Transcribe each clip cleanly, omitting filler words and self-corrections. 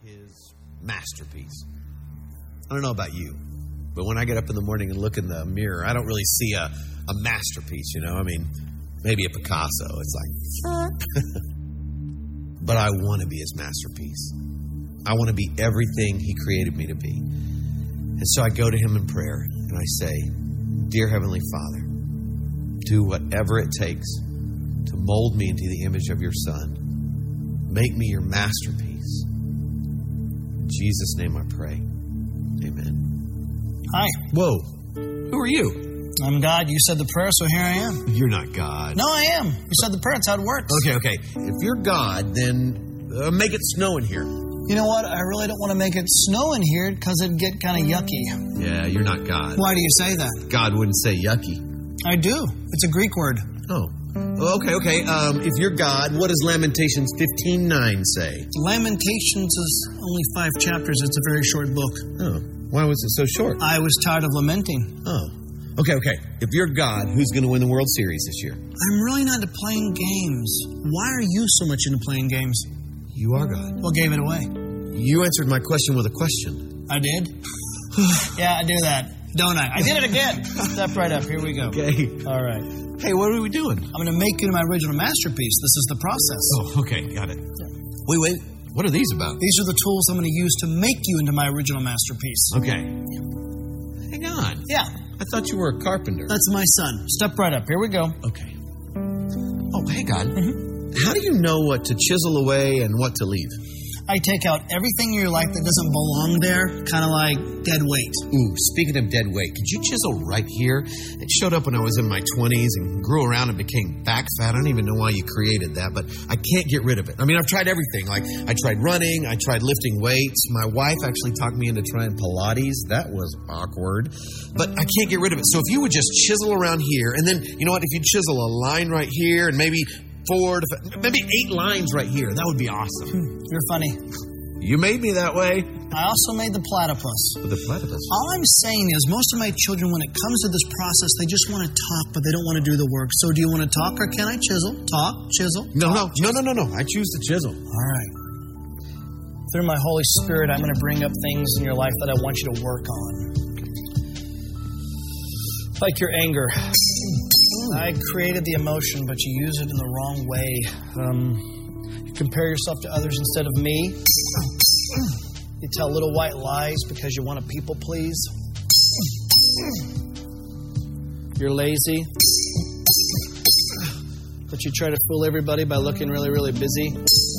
his masterpiece. I don't know about you, but when I get up in the morning and look in the mirror, I don't really see a masterpiece, you know? I mean, maybe a Picasso. It's like, but I want to be his masterpiece. I want to be everything he created me to be. And so I go to him in prayer and I say, Dear Heavenly Father, do whatever it takes to mold me into the image of your Son. Make me your masterpiece. In Jesus' name I pray. Amen. Hi. Whoa. Who are you? I'm God. You said the prayer, so here I am. You're not God. No, I am. You said the prayer. That's how it works. Okay. If you're God, then make it snow in here. You know what? I really don't want to make it snow in here because it'd get kind of yucky. Yeah, you're not God. Why do you say that? God wouldn't say yucky. I do. It's a Greek word. Oh. Okay. If you're God, what does Lamentations 15:9 say? Lamentations is only 5 chapters. It's a very short book. Oh. Why was it so short? I was tired of lamenting. Oh. Okay. If you're God, who's going to win the World Series this year? I'm really not into playing games. Why are you so much into playing games? You are God. What gave it away? You answered my question with a question. I did? Yeah, I do that, don't I? I did it again. Step right up. Here we go. Okay. All right. Hey, what are we doing? I'm going to make you my original masterpiece. This is the process. Oh, okay. Got it. Wait. What are these about? These are the tools I'm going to use to make you into my original masterpiece. Okay. Hang on. Yeah. I thought you were a carpenter. That's my son. Step right up. Here we go. Okay. Oh, hang on. Mm-hmm. How do you know what to chisel away and what to leave? I take out everything in your life that doesn't belong there, kind of like dead weight. Ooh, speaking of dead weight, could you chisel right here? It showed up when I was in my 20s and grew around and became back fat. I don't even know why you created that, but I can't get rid of it. I mean, I've tried everything. Like, I tried running, I tried lifting weights. My wife actually talked me into trying Pilates. That was awkward. But I can't get rid of it. So if you would just chisel around here, and then, you know what, if you chisel a line right here and maybe maybe 8 lines right here. That would be awesome. You're funny. You made me that way. I also made the platypus. The platypus? All I'm saying is most of my children, when it comes to this process, they just want to talk, but they don't want to do the work. So do you want to talk or can I chisel? Talk, chisel. No. Chisel. No. I choose to chisel. All right. Through my Holy Spirit, I'm going to bring up things in your life that I want you to work on. Like your anger. I created the emotion, but you use it in the wrong way. You compare yourself to others instead of me. You tell little white lies because you want to people please. You're lazy, but you try to fool everybody by looking really, really busy.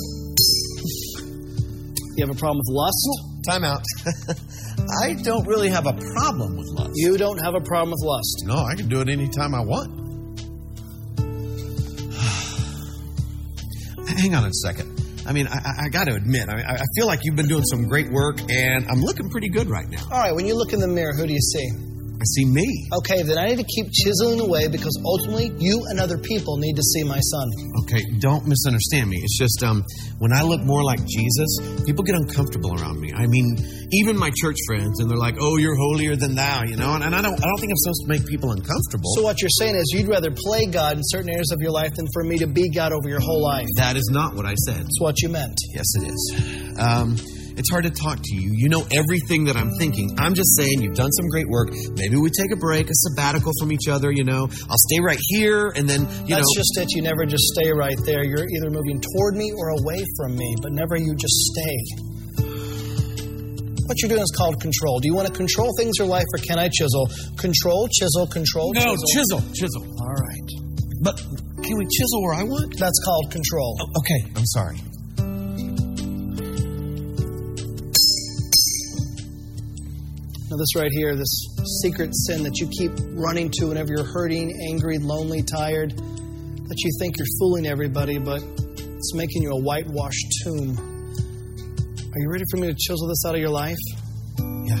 You have a problem with lust? Time out. I don't really have a problem with lust. You don't have a problem with lust? No, I can do it anytime I want. Hang on a second. I mean, I got to admit, I feel like you've been doing some great work, and I'm looking pretty good right now. All right, when you look in the mirror, who do you see? I see me. Okay, then I need to keep chiseling away because ultimately you and other people need to see my son. Okay, don't misunderstand me. It's just when I look more like Jesus, people get uncomfortable around me. I mean, even my church friends, and they're like, "Oh, you're holier than thou," you know. And I don't think I'm supposed to make people uncomfortable. So what you're saying is you'd rather play God in certain areas of your life than for me to be God over your whole life. That is not what I said. That's what you meant. Yes, it is. It's hard to talk to you. You know everything that I'm thinking. I'm just saying you've done some great work. Maybe we take a break, a sabbatical from each other, you know. I'll stay right here, and then, That's just it. You never just stay right there. You're either moving toward me or away from me, but never you just stay. What you're doing is called control. Do you want to control things in your life, or can I chisel? Control, chisel, control, No, chisel. chisel. All right. But can we chisel where I want? That's called control. Oh, okay, I'm sorry. Now this right here, this secret sin that you keep running to whenever you're hurting, angry, lonely, tired, that you think you're fooling everybody, but it's making you a whitewashed tomb. Are you ready for me to chisel this out of your life? Yeah.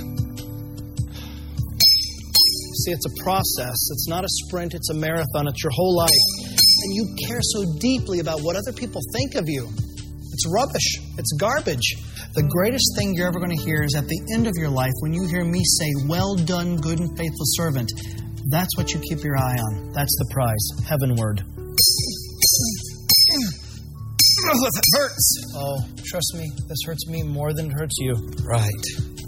See, it's a process. It's not a sprint, it's a marathon. It's your whole life. And you care so deeply about what other people think of you. It's rubbish. It's garbage. The greatest thing you're ever going to hear is at the end of your life when you hear me say, "Well done, good and faithful servant." That's what you keep your eye on. That's the prize. Heavenward. Oh, that hurts. Oh, trust me, this hurts me more than it hurts you. Right.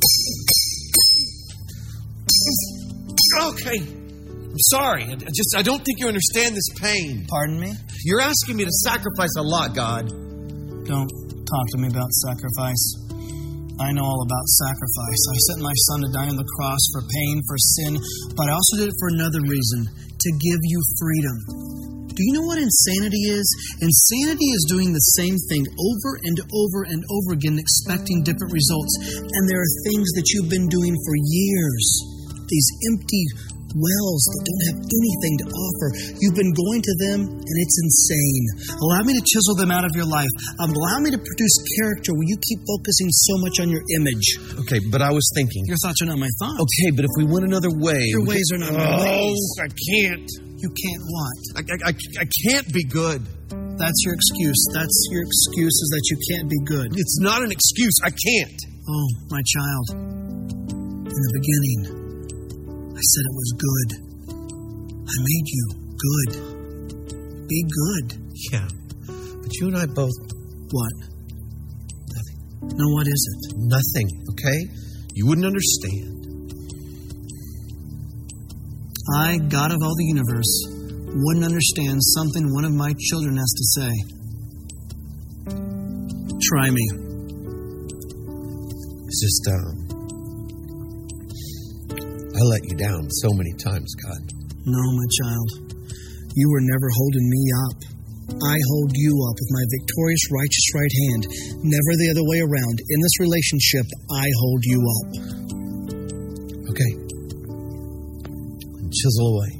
Okay. I'm sorry. I don't think you understand this pain. Pardon me? You're asking me to sacrifice a lot, God. Don't talk to me about sacrifice. I know all about sacrifice. I sent my son to die on the cross for pain, for sin, but I also did it for another reason, to give you freedom. Do you know what insanity is? Insanity is doing the same thing over and over and over again, expecting different results. And there are things that you've been doing for years. These empty wells that don't have anything to offer. You've been going to them, and it's insane. Allow me to chisel them out of your life. Allow me to produce character where you keep focusing so much on your image. Okay, but I was thinking. Your thoughts are not my thoughts. Okay, but if we went another way... Your ways are not my ways. Oh, I can't. You can't what? I can't be good. That's your excuse. That's your excuse is that you can't be good. It's not an excuse. I can't. Oh, my child. In the beginning, I said it was good. I made you good. Be good. Yeah, but you and I both... What? Nothing. No, what is it? Nothing, okay? You wouldn't understand. I, God of all the universe, wouldn't understand something one of my children has to say. Try me. It's just, I let you down so many times, God. No, my child. You were never holding me up. I hold you up with my victorious, righteous right hand. Never the other way around. In this relationship, I hold you up. Okay. Chisel away.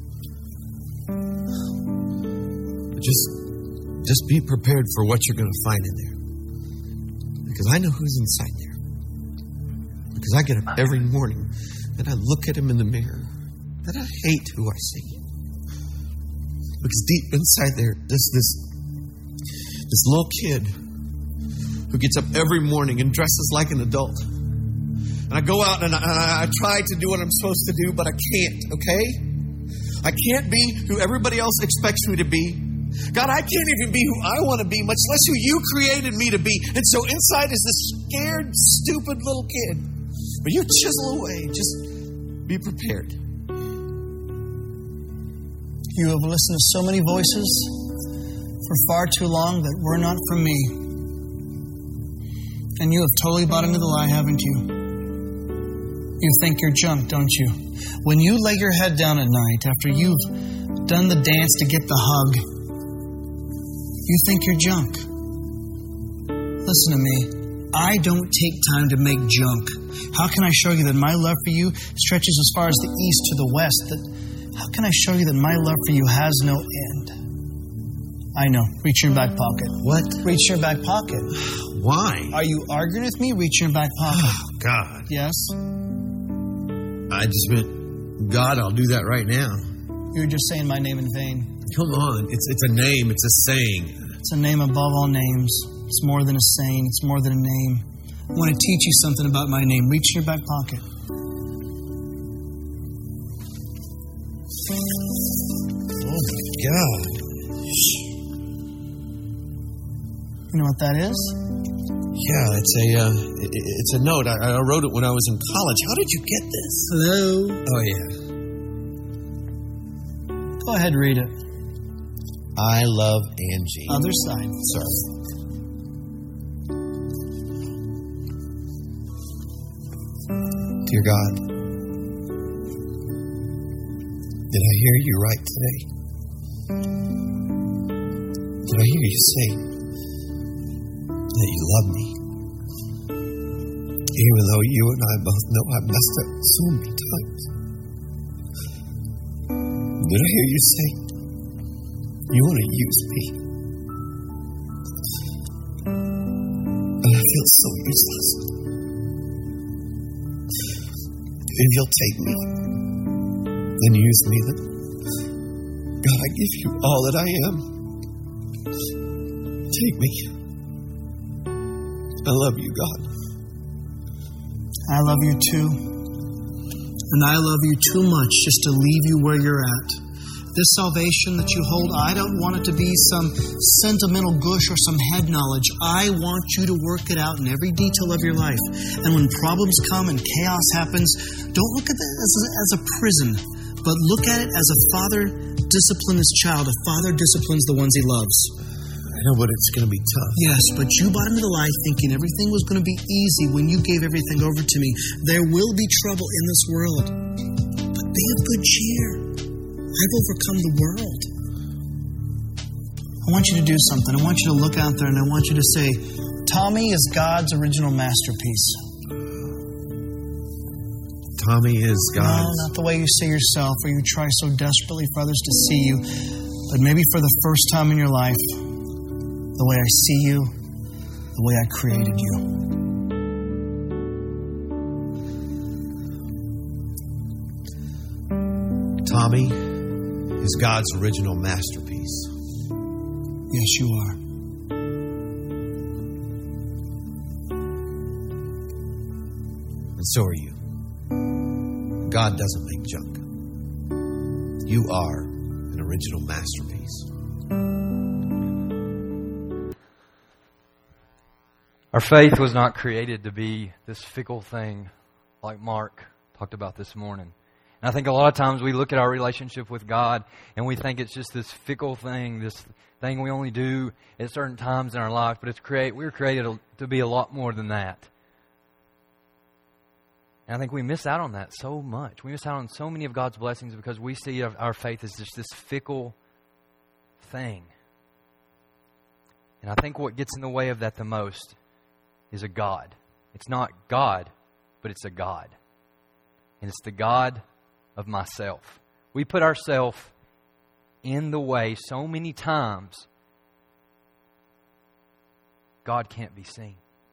Just be prepared for what you're going to find in there. Because I know who's inside there. Because I get up every morning and I look at him in the mirror and I hate who I see. Because deep inside there, there's this little kid who gets up every morning and dresses like an adult. And I go out and I try to do what I'm supposed to do, but I can't, okay? I can't be who everybody else expects me to be. God, I can't even be who I want to be, much less who you created me to be. And so inside is this scared, stupid little kid. But you chisel away. Just be prepared. You have listened to so many voices for far too long that were not from me. And you have totally bought into the lie, haven't you? You think you're junk, don't you? When you lay your head down at night after you've done the dance to get the hug, you think you're junk. Listen to me. I don't take time to make junk. How can I show you that my love for you stretches as far as the east to the west? How can I show you that my love for you has no end? I know. Reach in your back pocket. What? Reach in your back pocket. Why? Are you arguing with me? Reach in your back pocket. Oh, God. Yes? I just went, God, I'll do that right now. You're just saying my name in vain. Come on. It's a name. It's a saying. It's a name above all names. It's more than a saying. It's more than a name. I want to teach you something about my name. Reach in your back pocket. Oh, my God. You know what that is? Yeah, it's a note. I wrote it when I was in college. How did you get this? Hello? Oh, yeah. Go ahead, read it. I love Angie. Other side. Sorry. Dear God, did I hear you right today? Did I hear you say that you love me? Even though you and I both know I messed up so many times. Did I hear you say you want to use me? And I feel so useless. If you'll take me and use me, then God, I give you all that I am. Take me. I love you, God. I love you too. And I love you too much just to leave you where you're at. This salvation that you hold, I don't want it to be some sentimental gush or some head knowledge. I want you to work it out in every detail of your life. And when problems come and chaos happens, don't look at it as a prison, but look at it as a father disciplines his child. A father disciplines the ones he loves. I know, but it's going to be tough. Yes, but you bought into life thinking everything was going to be easy when you gave everything over to me. There will be trouble in this world, but be of good cheer. I've overcome the world. I want you to do something. I want you to look out there and I want you to say, Tommy is God's original masterpiece. Tommy is God's... No, not the way you see yourself or you try so desperately for others to see you, but maybe for the first time in your life, the way I see you, the way I created you. Tommy is God's original masterpiece. Yes, you are. And so are you. God doesn't make junk. You are an original masterpiece. Our faith was not created to be this fickle thing like Mark talked about this morning. And I think a lot of times we look at our relationship with God and we think it's just this fickle thing, this thing we only do at certain times in our life. But we were created to be a lot more than that. And I think we miss out on that so much. We miss out on so many of God's blessings because we see our faith as just this fickle thing. And I think what gets in the way of that the most is a God. It's not God, but it's a God. And it's the God of myself. We put ourselves in the way so many times, God can't be seen.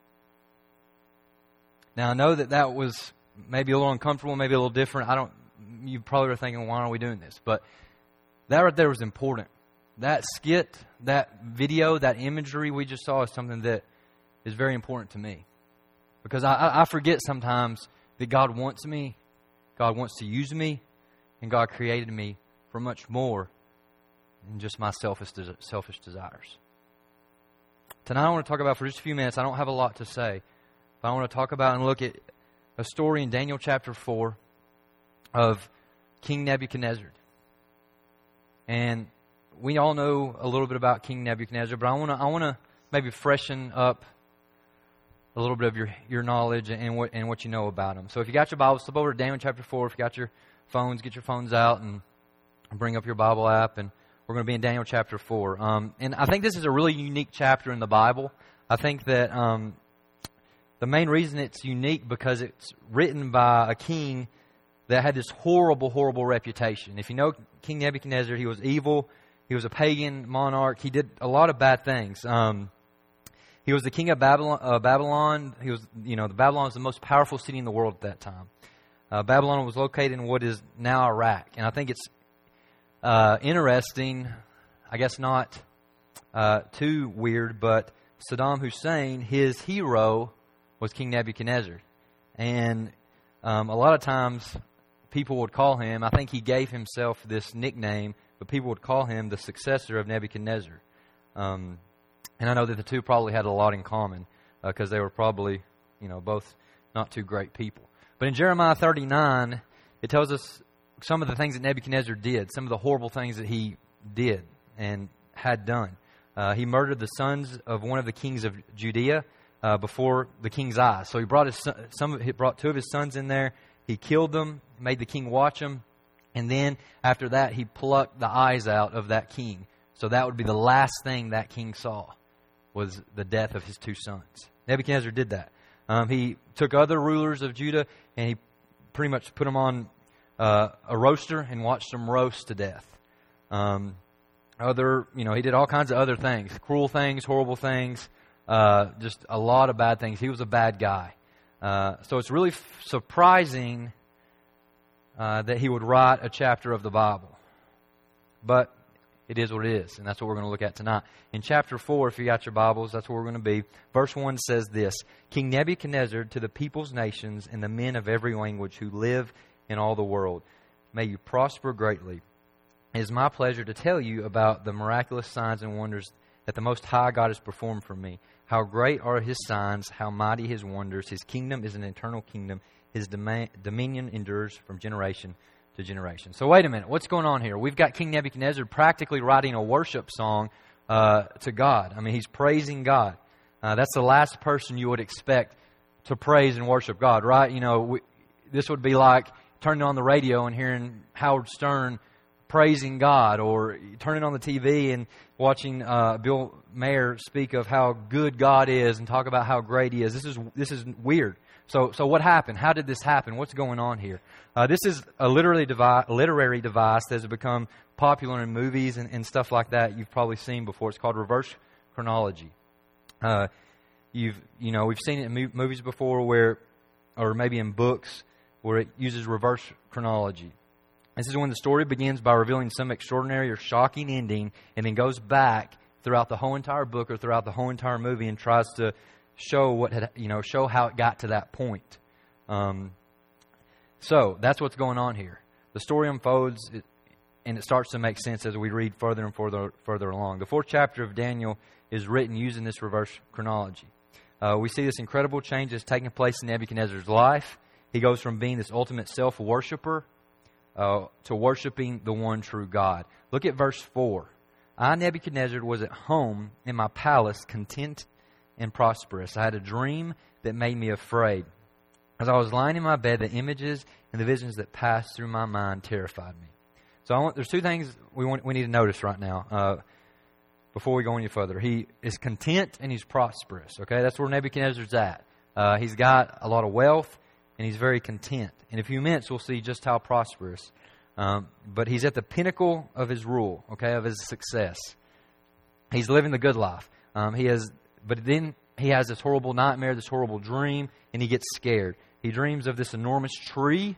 Now, I know that was maybe a little uncomfortable, maybe a little different. You probably were thinking, why are we doing this? But that right there was important. That skit, that video, that imagery we just saw is something that is very important to me. Because I forget sometimes that God wants me, God wants to use me, and God created me for much more than just my selfish desires. Tonight I want to talk about, for just a few minutes, I don't have a lot to say, but I want to talk about and look at a story in Daniel chapter 4 of King Nebuchadnezzar. And we all know a little bit about King Nebuchadnezzar, but I want to maybe freshen up a little bit of your knowledge and what you know about him. So if you got your Bible, flip over to Daniel chapter 4. If you got your phones, get your phones out and bring up your Bible app. And we're going to be in Daniel chapter 4. And I think this is a really unique chapter in the Bible. I think that the main reason it's unique because it's written by a king that had this horrible, horrible reputation. If you know King Nebuchadnezzar, he was evil. He was a pagan monarch. He did a lot of bad things. He was the king of Babylon. He was, Babylon was the most powerful city in the world at that time. Babylon was located in what is now Iraq. And I think it's interesting, I guess not too weird, but Saddam Hussein, his hero was King Nebuchadnezzar. And a lot of times people would call him, I think he gave himself this nickname, but people would call him the successor of Nebuchadnezzar. And I know that the two probably had a lot in common because they were probably, both not too great people. But in Jeremiah 39, it tells us some of the things that Nebuchadnezzar did, some of the horrible things that he did and had done. He murdered the sons of one of the kings of Judea before the king's eyes. So he brought two of his sons in there. He killed them, made the king watch them, and then after that he plucked the eyes out of that king. So that would be the last thing that king saw, was the death of his two sons. Nebuchadnezzar did that. He took other rulers of Judah and he pretty much put them on a roaster and watched them roast to death. He did all kinds of other things, cruel things, horrible things, just a lot of bad things. He was a bad guy. So it's really surprising that he would write a chapter of the Bible. But it is what it is, and that's what we're going to look at tonight. In chapter 4, if you got your Bibles, that's where we're going to be. Verse 1 says this: King Nebuchadnezzar, to the peoples, nations, and the men of every language who live in all the world, may you prosper greatly, It is my pleasure to tell you about the miraculous signs and wonders that the Most High God has performed for me. How great are His signs, how mighty His wonders. His kingdom is an eternal kingdom. His dominion endures from generation to generation. So wait a minute, what's going on here? We've got King Nebuchadnezzar practically writing a worship song to God. I mean, he's praising God. That's the last person you would expect to praise and worship God, right? You know, this would be like turning on the radio and hearing Howard Stern praising God, or turning on the TV and watching Bill Maher speak of how good God is and talk about how great He is. This is weird. So what happened? How did this happen? What's going on here? This is a literary device that has become popular in movies and stuff like that. You've probably seen before. It's called reverse chronology. We've seen it in movies before, or maybe in books, where it uses reverse chronology. This is when the story begins by revealing some extraordinary or shocking ending, and then goes back throughout the whole entire book or throughout the whole entire movie and tries to show show how it got to that point. So that's what's going on here. The story unfolds, and it starts to make sense as we read further and further along. The 4th chapter of Daniel is written using this reverse chronology. We see this incredible change that's taking place in Nebuchadnezzar's life. He goes from being this ultimate self-worshipper to worshiping the one true God. Look at verse 4. I, Nebuchadnezzar, was at home in my palace, content and prosperous. I had a dream that made me afraid. As I was lying in my bed, the images and the visions that passed through my mind terrified me. So there's 2 things we need to notice right now before we go any further. He is content and he's prosperous. Okay, that's where Nebuchadnezzar's at. He's got a lot of wealth and he's very content. In a few minutes, we'll see just how prosperous. But he's at the pinnacle of his rule, okay, of his success. He's living the good life. But then he has this horrible nightmare, this horrible dream, and he gets scared. He dreams of this enormous tree.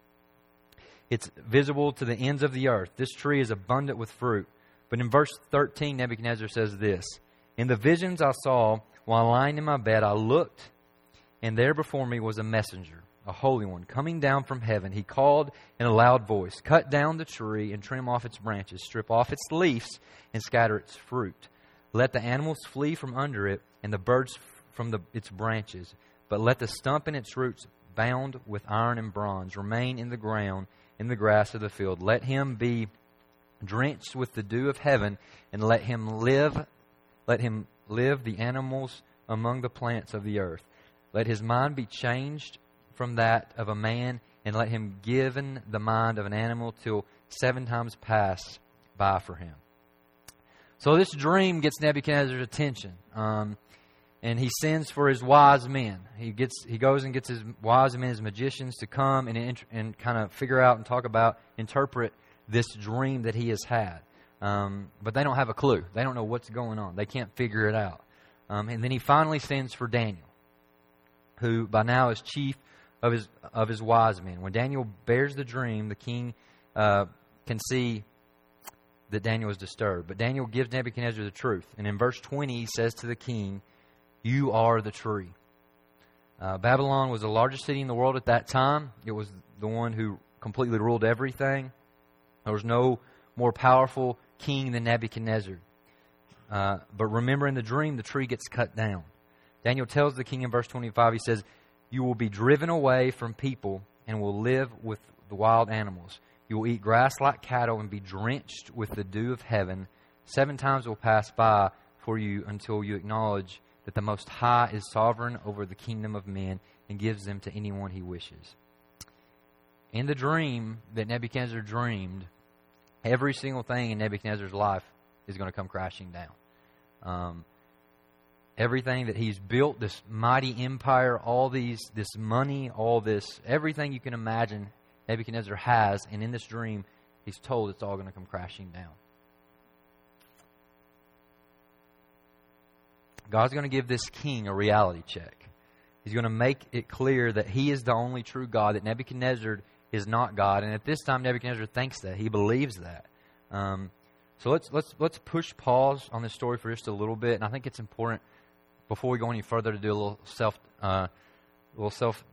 It's visible to the ends of the earth. This tree is abundant with fruit. But in verse 13, Nebuchadnezzar says this: In the visions I saw while lying in my bed, I looked, and there before me was a messenger, a holy one, coming down from heaven. He called in a loud voice, Cut down the tree and trim off its branches, strip off its leaves and scatter its fruit. Let the animals flee from under it and the birds from its branches. But let the stump and its roots, bound with iron and bronze, remain in the ground, in the grass of the field. Let him be drenched with the dew of heaven, and let him live the animals among the plants of the earth. Let his mind be changed from that of a man, and let him given the mind of an animal till 7 times pass by for him. So this dream gets Nebuchadnezzar's attention, and he sends for his wise men. He goes and gets his wise men, his magicians, to come and kind of figure out and interpret this dream that he has had. But they don't have a clue. They don't know what's going on. They can't figure it out. And then he finally sends for Daniel, who by now is chief of his wise men. When Daniel bears the dream, the king can see that Daniel is disturbed. But Daniel gives Nebuchadnezzar the truth. And in verse 20, he says to the king, You are the tree. Babylon was the largest city in the world at that time. It was the one who completely ruled everything. There was no more powerful king than Nebuchadnezzar. But remember, in the dream, the tree gets cut down. Daniel tells the king in verse 25, he says, You will be driven away from people and will live with the wild animals. You will eat grass like cattle and be drenched with the dew of heaven. 7 times will pass by for you until you acknowledge that the Most High is sovereign over the kingdom of men and gives them to anyone He wishes. In the dream that Nebuchadnezzar dreamed, every single thing in Nebuchadnezzar's life is going to come crashing down. Everything that he's built, this mighty empire, this money, everything you can imagine Nebuchadnezzar has, and in this dream, he's told it's all going to come crashing down. God's going to give this king a reality check. He's going to make it clear that He is the only true God, that Nebuchadnezzar is not God. And at this time, Nebuchadnezzar thinks that. He believes that. So let's push pause on this story for just a little bit. And I think it's important, before we go any further, to do a little self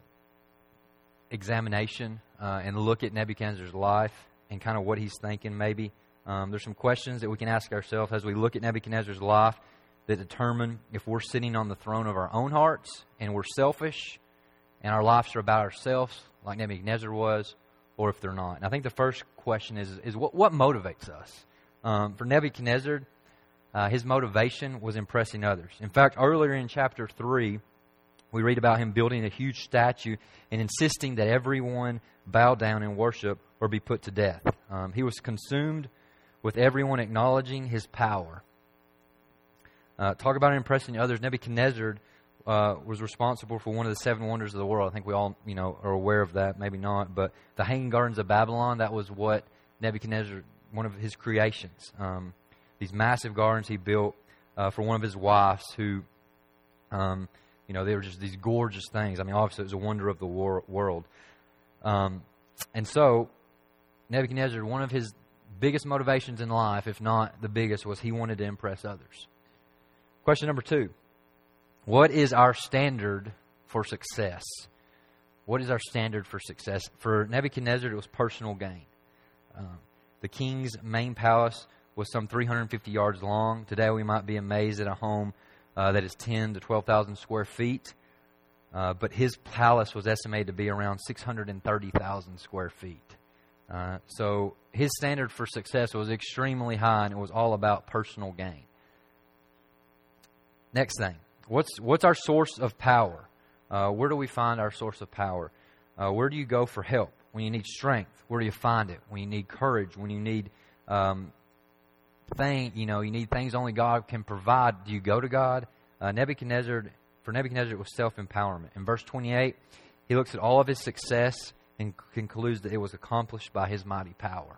examination and look at Nebuchadnezzar's life and kind of what he's thinking maybe There's some questions that we can ask ourselves as we look at Nebuchadnezzar's life that determine if we're sitting on the throne of our own hearts and we're selfish and our lives are about ourselves like Nebuchadnezzar was, or if they're not. And I think the first question is what motivates us? For Nebuchadnezzar, his motivation was impressing others. In fact, earlier in chapter 3, we read about him building a huge statue and insisting that everyone bow down and worship or be put to death. He was consumed with everyone acknowledging his power. Talk about impressing others. Nebuchadnezzar was responsible for one of the 7 wonders of the world. I think we all, are aware of that. Maybe not, but the Hanging Gardens of Babylon. That was what Nebuchadnezzar, one of his creations. These massive gardens he built for one of his wives, who, they were just these gorgeous things. I mean, obviously, it was a wonder of the world. And so, Nebuchadnezzar, one of his biggest motivations in life, if not the biggest, was he wanted to impress others. Question number 2. What is our standard for success? What is our standard for success? For Nebuchadnezzar, it was personal gain. The king's main palace was some 350 yards long. Today, we might be amazed at a home that is 10 to 12,000 square feet. But his palace was estimated to be around 630,000 square feet. So his standard for success was extremely high, and it was all about personal gain. Next thing, what's our source of power? Where do we find our source of power? Where do you go for help when you need strength? Where do you find it? When you need courage, when you need you need things only God can provide. Do you go to God? For Nebuchadnezzar, it was self-empowerment. In verse 28, he looks at all of his success and concludes that it was accomplished by his mighty power.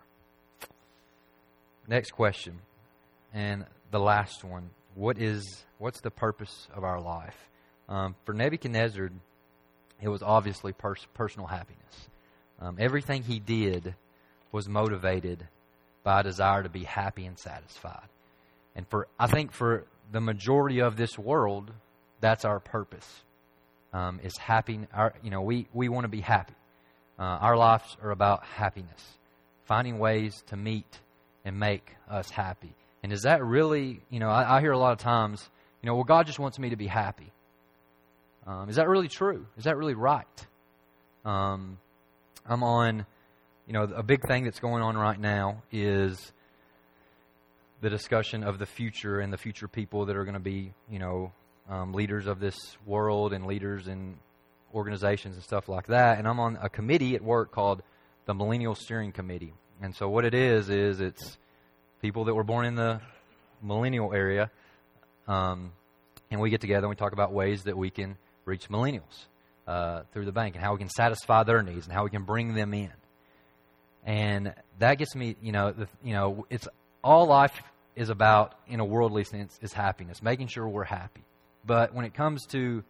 Next question, and the last one. What's the purpose of our life? For Nebuchadnezzar, it was obviously personal happiness. Everything he did was motivated by a desire to be happy and satisfied. And I think for the majority of this world, that's our purpose. Is happy. We want to be happy. Our lives are about happiness, finding ways to meet and make us happy. And is that really, I hear a lot of times, God just wants me to be happy. Is that really true? Is that really right? I'm on, a big thing that's going on right now is the discussion of the future and the future people that are going to be, leaders of this world and leaders in organizations and stuff like that. And I'm on a committee at work called the Millennial Steering Committee. And so what it is it's people that were born in the millennial area, and we get together and we talk about ways that we can reach millennials through the bank and how we can satisfy their needs and how we can bring them in. And that gets me, it's all life is about in a worldly sense is happiness, making sure we're happy. But when it comes to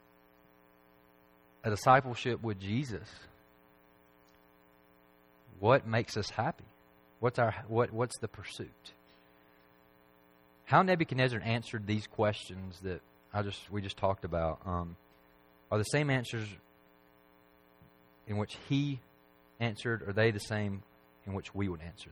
a discipleship with Jesus, what makes us happy? What's the pursuit? How Nebuchadnezzar answered these questions that we just talked about are the same answers in which he answered. Are they the same in which we would answer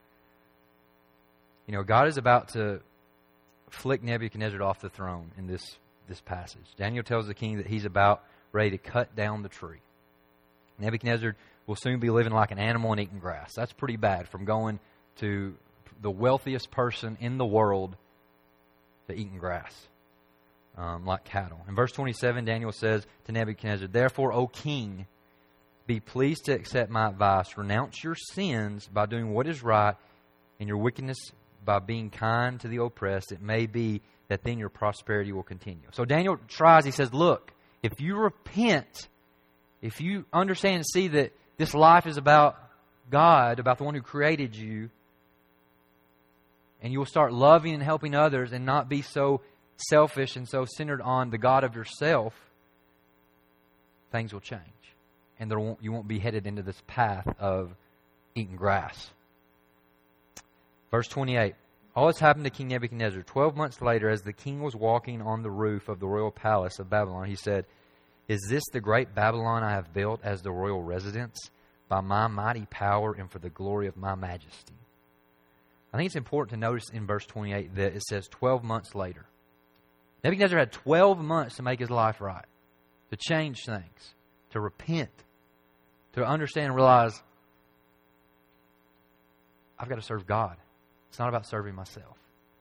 them? God is about to flick Nebuchadnezzar off the throne in this passage. Daniel tells the king that he's about ready to cut down the tree. Nebuchadnezzar will soon be living like an animal and eating grass. That's pretty bad, from going to the wealthiest person in the world to eating grass like cattle. In verse 27, Daniel says to Nebuchadnezzar, "Therefore, O king, be pleased to accept my advice. Renounce your sins by doing what is right, and your wickedness by being kind to the oppressed. It may be that then your prosperity will continue." So Daniel tries, he says, look, if you repent, if you understand and see that this life is about God, about the one who created you, and you will start loving and helping others and not be so selfish and so centered on the God of yourself, things will change. And you won't be headed into this path of eating grass. Verse 28. All this happened to King Nebuchadnezzar. 12 months later, as the king was walking on the roof of the royal palace of Babylon, he said, "Is this the great Babylon I have built as the royal residence by my mighty power and for the glory of my majesty?" I think it's important to notice in verse 28 that it says 12 months later. Nebuchadnezzar had 12 months to make his life right, to change things, to repent, to understand and realize, I've got to serve God. It's not about serving myself.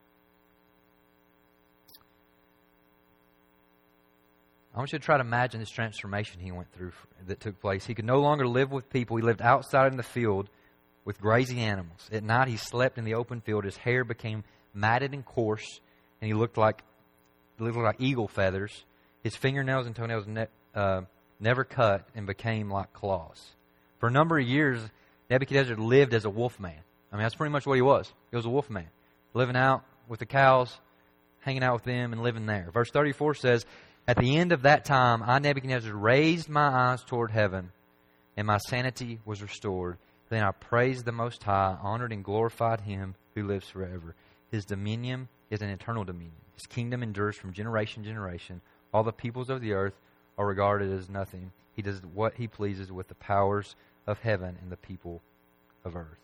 I want you to try to imagine this transformation he went through that took place. He could no longer live with people. He lived outside in the field with grazing animals. At night he slept in the open field. His hair became matted and coarse, and he looked like eagle feathers. His fingernails and toenails never cut and became like claws. For a number of years, Nebuchadnezzar lived as a wolf man. I mean, that's pretty much what he was. He was a wolf man, living out with the cows, hanging out with them, and living there. Verse 34 says, at the end of that time, I, Nebuchadnezzar, raised my eyes toward heaven, and my sanity was restored. Then I praised the Most High, honored and glorified Him who lives forever. His dominion is an eternal dominion. His kingdom endures from generation to generation. All the peoples of the earth are regarded as nothing. He does what He pleases with the powers of heaven and the people of earth.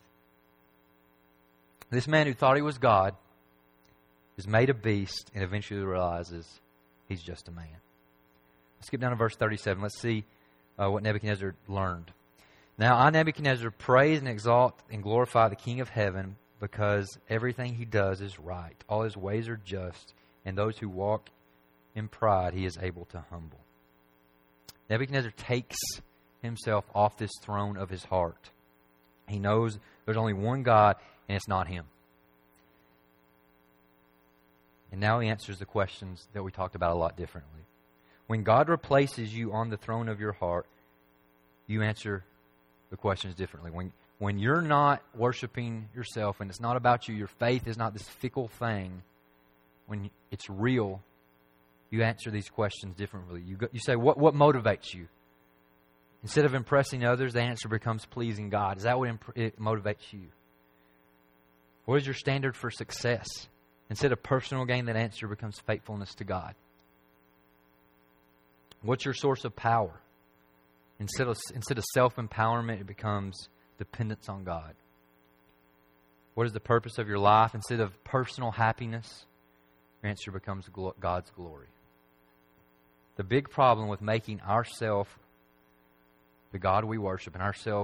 This man who thought he was God is made a beast and eventually realizes he's just a man. Let's skip down to verse 37. Let's see what Nebuchadnezzar learned. Now I, Nebuchadnezzar, praise and exalt and glorify the King of heaven, because everything he does is right. All his ways are just, and those who walk in pride he is able to humble. Nebuchadnezzar takes himself off this throne of his heart. He knows there's only one God, and it's not him. And now he answers the questions that we talked about a lot differently. When God replaces you on the throne of your heart, you answer the questions differently. When you're not worshiping yourself and it's not about you, your faith is not this fickle thing, when it's real, you answer these questions differently. You say, what motivates you? Instead of impressing others, the answer becomes pleasing God. Is that what it motivates you? What is your standard for success? Instead of personal gain, that answer becomes faithfulness to God. What's your source of power? Instead of self-empowerment, it becomes dependence on God. What is the purpose of your life? Instead of personal happiness, your answer becomes God's glory. The big problem with making ourself the God we worship and ourself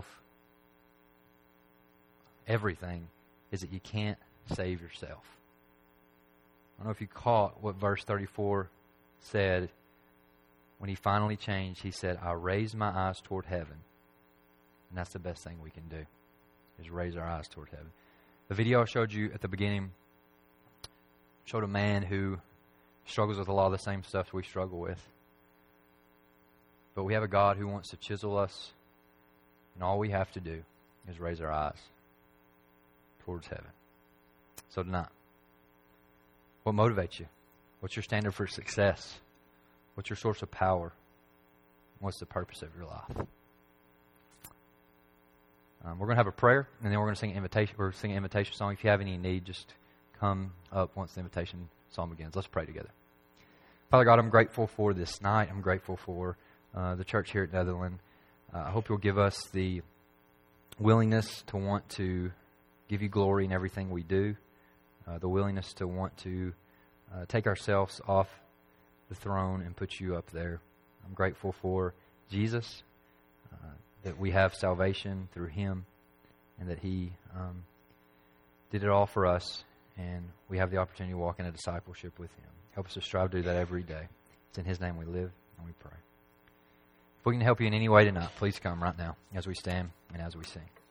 everything is that you can't save yourself. I don't know if you caught what verse 34 said. When he finally changed, he said, I raised my eyes toward heaven. And that's the best thing we can do, is raise our eyes toward heaven. The video I showed you at the beginning showed a man who struggles with a lot of the same stuff we struggle with. But we have a God who wants to chisel us, and all we have to do is raise our eyes towards heaven. So tonight, what motivates you? What's your standard for success? What's your source of power? What's the purpose of your life? We're going to have a prayer, and then we're going to sing an invitation. We're singing an invitation song. If you have any need, just come up once the invitation song begins. Let's pray together. Father God, I'm grateful for this night. I'm grateful for the church here at Netherland. I hope you'll give us the willingness to want to give you glory in everything we do, the willingness to want to take ourselves off the throne and put you up there. I'm grateful for Jesus, that we have salvation through Him, and that He did it all for us, and we have the opportunity to walk in a discipleship with Him. Help us to strive to do that every day. It's in His name we live and we pray. If we can help you in any way tonight, please come right now as we stand and as we sing.